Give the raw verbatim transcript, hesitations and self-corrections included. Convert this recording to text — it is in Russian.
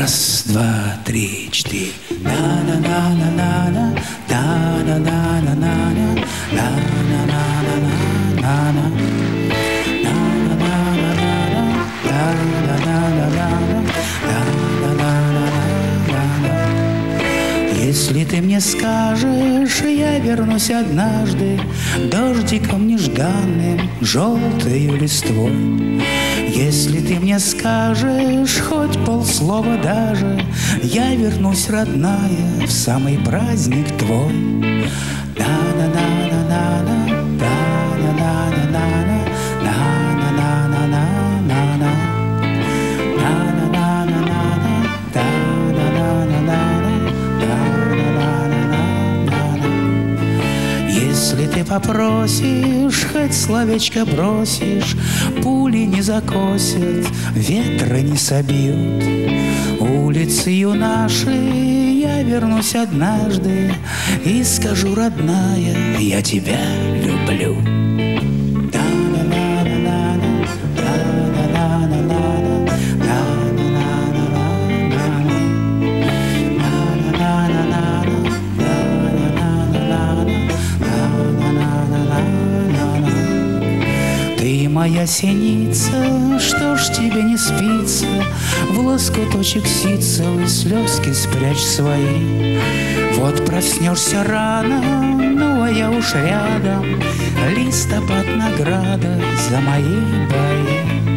Раз, два, три, четыре. На-на-на-на-на-на, на-на-на-на-на-на, на-на-на-на-на-на, на-на-на-на-на-на. Если ты мне скажешь, я вернусь однажды дождиком нежданным, желтою листвой. Если ты мне скажешь хоть полслова даже, я вернусь, родная, в самый праздник твой. На-на-на-на-на-на, на-на-на-на-на-на, на-на-на-на-на-на, на-на-на-на-на-на, на-на-на-на-на-на. Если ты попросишь, хоть словечко бросишь, пули не закосят, ветра не собьют. Улицею нашей я вернусь однажды и скажу, родная, я тебя люблю. Моя синица, что ж тебе не спится, в лоскуточек ситцевый слезки спрячь свои. Вот проснешься рано, ну а я уж рядом, листопад награда за мои бои.